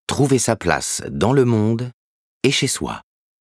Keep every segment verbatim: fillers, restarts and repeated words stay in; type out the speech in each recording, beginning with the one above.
trouver sa place dans le monde et chez soi.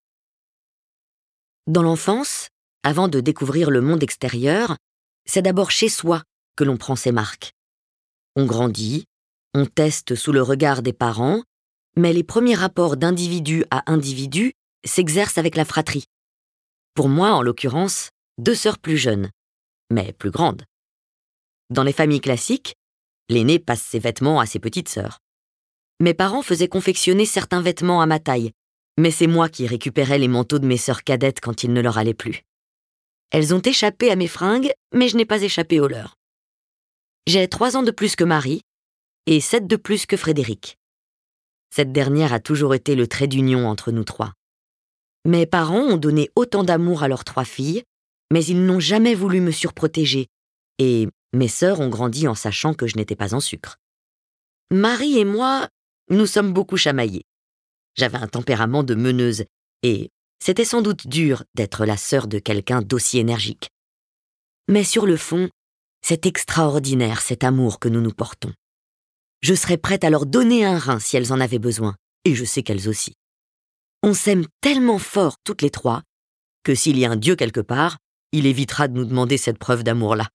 Dans l'enfance, avant de découvrir le monde extérieur, c'est d'abord chez soi que l'on prend ses marques. On grandit, on teste sous le regard des parents, mais les premiers rapports d'individu à individu s'exercent avec la fratrie. Pour moi, en l'occurrence, deux sœurs plus jeunes, mais plus grandes. Dans les familles classiques, l'aînée passe ses vêtements à ses petites sœurs. Mes parents faisaient confectionner certains vêtements à ma taille, mais c'est moi qui récupérais les manteaux de mes sœurs cadettes quand ils ne leur allaient plus. Elles ont échappé à mes fringues, mais je n'ai pas échappé aux leurs. J'ai trois ans de plus que Marie et sept de plus que Frédéric. Cette dernière a toujours été le trait d'union entre nous trois. Mes parents ont donné autant d'amour à leurs trois filles, mais ils n'ont jamais voulu me surprotéger, et mes sœurs ont grandi en sachant que je n'étais pas en sucre. Marie et moi, nous sommes beaucoup chamaillés. J'avais un tempérament de meneuse, et c'était sans doute dur d'être la sœur de quelqu'un d'aussi énergique. Mais sur le fond, c'est extraordinaire cet amour que nous nous portons. Je serais prête à leur donner un rein si elles en avaient besoin, et je sais qu'elles aussi. On s'aime tellement fort toutes les trois que s'il y a un Dieu quelque part, il évitera de nous demander cette preuve d'amour-là.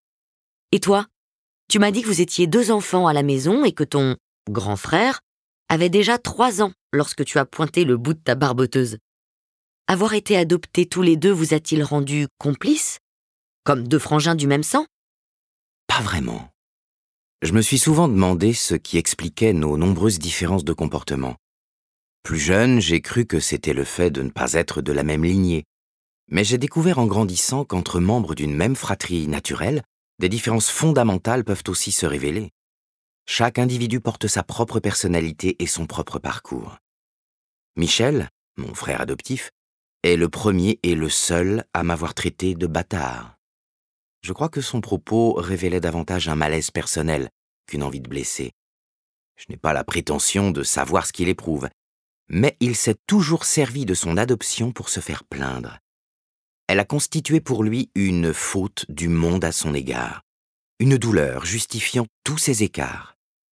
Et toi, tu m'as dit que vous étiez deux enfants à la maison et que ton grand frère avait déjà trois ans lorsque tu as pointé le bout de ta barboteuse. Avoir été adoptés tous les deux vous a-t-il rendu complices? Comme deux frangins du même sang? Pas vraiment. Je me suis souvent demandé ce qui expliquait nos nombreuses différences de comportement. Plus jeune, j'ai cru que c'était le fait de ne pas être de la même lignée. Mais j'ai découvert en grandissant qu'entre membres d'une même fratrie naturelle, des différences fondamentales peuvent aussi se révéler. Chaque individu porte sa propre personnalité et son propre parcours. Michel, mon frère adoptif, est le premier et le seul à m'avoir traité de bâtard. Je crois que son propos révélait davantage un malaise personnel qu'une envie de blesser. Je n'ai pas la prétention de savoir ce qu'il éprouve, mais il s'est toujours servi de son adoption pour se faire plaindre. Elle a constitué pour lui une faute du monde à son égard, une douleur justifiant tous ses écarts.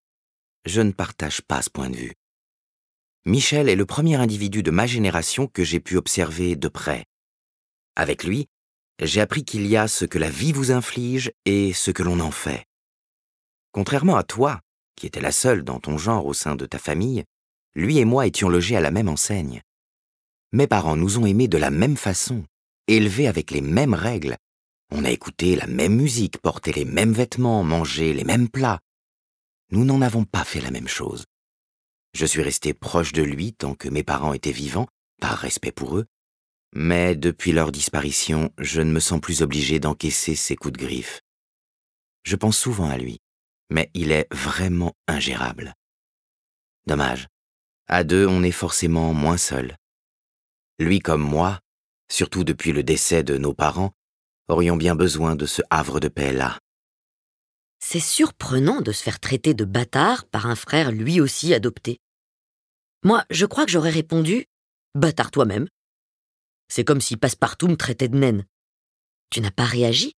Je ne partage pas ce point de vue. Michel est le premier individu de ma génération que j'ai pu observer de près. Avec lui, j'ai appris qu'il y a ce que la vie vous inflige et ce que l'on en fait. Contrairement à toi, qui étais la seule dans ton genre au sein de ta famille, lui et moi étions logés à la même enseigne. Mes parents nous ont aimés de la même façon, élevés avec les mêmes règles. On a écouté la même musique, porté les mêmes vêtements, mangé les mêmes plats. Nous n'en avons pas fait la même chose. Je suis resté proche de lui tant que mes parents étaient vivants, par respect pour eux, mais depuis leur disparition, je ne me sens plus obligé d'encaisser ses coups de griffe. Je pense souvent à lui, mais il est vraiment ingérable. Dommage. À deux, on est forcément moins seul. Lui comme moi, surtout depuis le décès de nos parents, aurions bien besoin de ce havre de paix-là. C'est surprenant de se faire traiter de bâtard par un frère lui aussi adopté. Moi, je crois que j'aurais répondu « bâtard toi-même ». C'est comme si Passepartout me traitait de naine. Tu n'as pas réagi?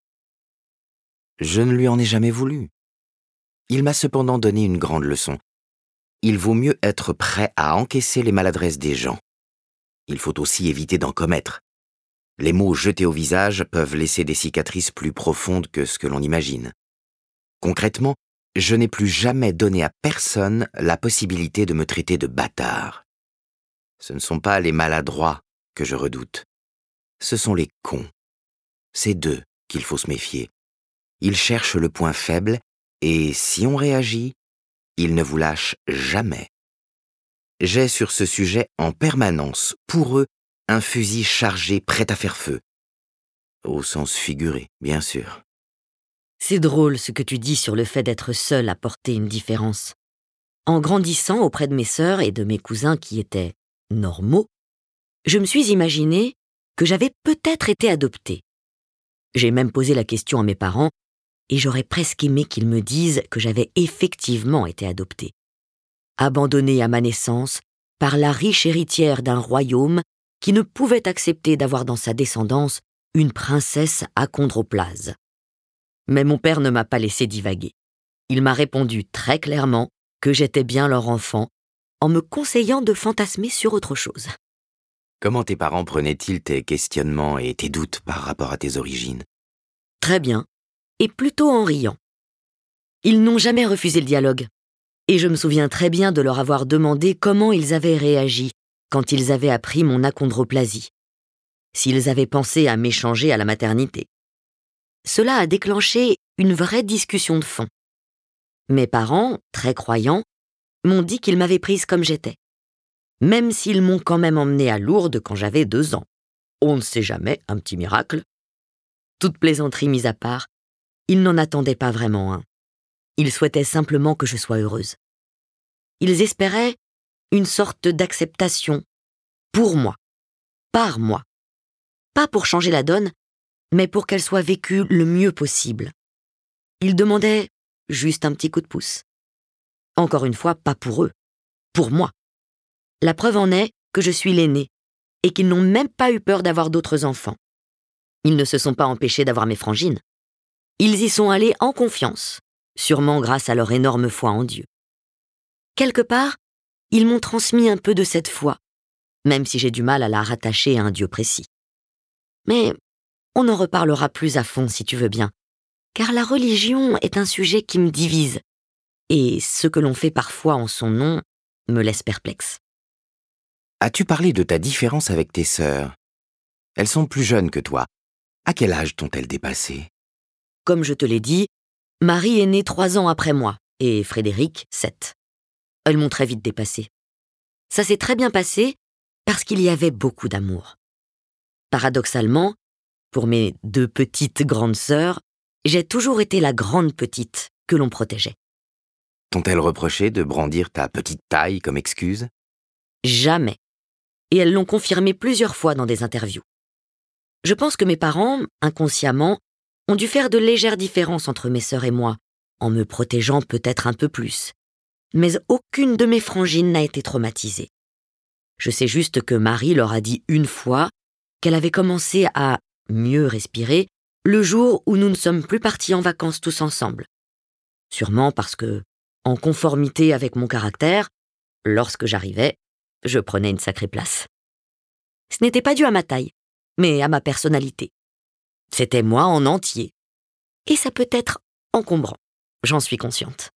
Je ne lui en ai jamais voulu. Il m'a cependant donné une grande leçon. Il vaut mieux être prêt à encaisser les maladresses des gens. Il faut aussi éviter d'en commettre. Les mots jetés au visage peuvent laisser des cicatrices plus profondes que ce que l'on imagine. Concrètement, je n'ai plus jamais donné à personne la possibilité de me traiter de bâtard. Ce ne sont pas les maladroits que je redoute. Ce sont les cons. C'est d'eux qu'il faut se méfier. Ils cherchent le point faible et si on réagit, ils ne vous lâchent jamais. J'ai sur ce sujet en permanence, pour eux, un fusil chargé prêt à faire feu. Au sens figuré, bien sûr. C'est drôle ce que tu dis sur le fait d'être seul à porter une différence. En grandissant auprès de mes sœurs et de mes cousins qui étaient normaux, je me suis imaginé que j'avais peut-être été adoptée. J'ai même posé la question à mes parents et j'aurais presque aimé qu'ils me disent que j'avais effectivement été adoptée. Abandonnée à ma naissance par la riche héritière d'un royaume qui ne pouvait accepter d'avoir dans sa descendance une princesse achondroplase. Mais mon père ne m'a pas laissé divaguer. Il m'a répondu très clairement que j'étais bien leur enfant en me conseillant de fantasmer sur autre chose. Comment tes parents prenaient-ils tes questionnements et tes doutes par rapport à tes origines? Très bien, et plutôt en riant. Ils n'ont jamais refusé le dialogue, et je me souviens très bien de leur avoir demandé comment ils avaient réagi quand ils avaient appris mon achondroplasie, s'ils avaient pensé à m'échanger à la maternité. Cela a déclenché une vraie discussion de fond. Mes parents, très croyants, m'ont dit qu'ils m'avaient prise comme j'étais, même s'ils m'ont quand même emmenée à Lourdes quand j'avais deux ans. On ne sait jamais, un petit miracle. Toute plaisanterie mise à part, ils n'en attendaient pas vraiment un. Ils souhaitaient simplement que je sois heureuse. Ils espéraient une sorte d'acceptation, pour moi, par moi. Pas pour changer la donne, mais pour qu'elle soit vécue le mieux possible. Ils demandaient juste un petit coup de pouce. Encore une fois, pas pour eux, pour moi. La preuve en est que je suis l'aînée et qu'ils n'ont même pas eu peur d'avoir d'autres enfants. Ils ne se sont pas empêchés d'avoir mes frangines. Ils y sont allés en confiance, sûrement grâce à leur énorme foi en Dieu. Quelque part, ils m'ont transmis un peu de cette foi, même si j'ai du mal à la rattacher à un Dieu précis. Mais on en reparlera plus à fond si tu veux bien, car la religion est un sujet qui me divise, et ce que l'on fait parfois en son nom me laisse perplexe. As-tu parlé de ta différence avec tes sœurs? Elles sont plus jeunes que toi. À quel âge t'ont-elles dépassé? Comme je te l'ai dit, Marie est née trois ans après moi, et Frédéric, sept. Elles m'ont très vite dépassée. Ça s'est très bien passé parce qu'il y avait beaucoup d'amour. Paradoxalement, pour mes deux petites grandes sœurs, j'ai toujours été la grande petite que l'on protégeait. T'ont-elles reproché de brandir ta petite taille comme excuse? Jamais. Et elles l'ont confirmé plusieurs fois dans des interviews. Je pense que mes parents, inconsciemment, ont dû faire de légères différences entre mes sœurs et moi, en me protégeant peut-être un peu plus. Mais aucune de mes frangines n'a été traumatisée. Je sais juste que Marie leur a dit une fois qu'elle avait commencé à mieux respirer le jour où nous ne sommes plus partis en vacances tous ensemble. Sûrement parce que, en conformité avec mon caractère, lorsque j'arrivais, je prenais une sacrée place. Ce n'était pas dû à ma taille, mais à ma personnalité. C'était moi en entier. Et ça peut être encombrant, j'en suis consciente.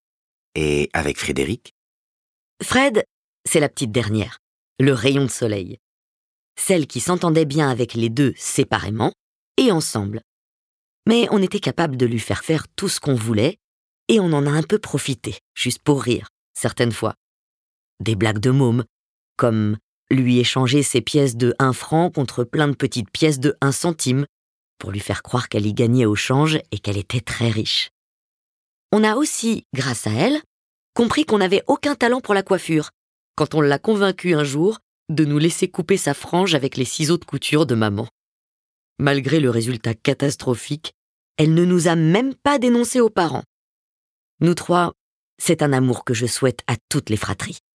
Et avec Frédéric? Fred, c'est la petite dernière, le rayon de soleil. Celle qui s'entendait bien avec les deux séparément et ensemble. Mais on était capable de lui faire faire tout ce qu'on voulait et on en a un peu profité, juste pour rire, certaines fois. Des blagues de môme, comme lui échanger ses pièces de un franc contre plein de petites pièces de un centime, pour lui faire croire qu'elle y gagnait au change et qu'elle était très riche. On a aussi, grâce à elle, compris qu'on n'avait aucun talent pour la coiffure, quand on l'a convaincue un jour de nous laisser couper sa frange avec les ciseaux de couture de maman. Malgré le résultat catastrophique, elle ne nous a même pas dénoncés aux parents. Nous trois, c'est un amour que je souhaite à toutes les fratries.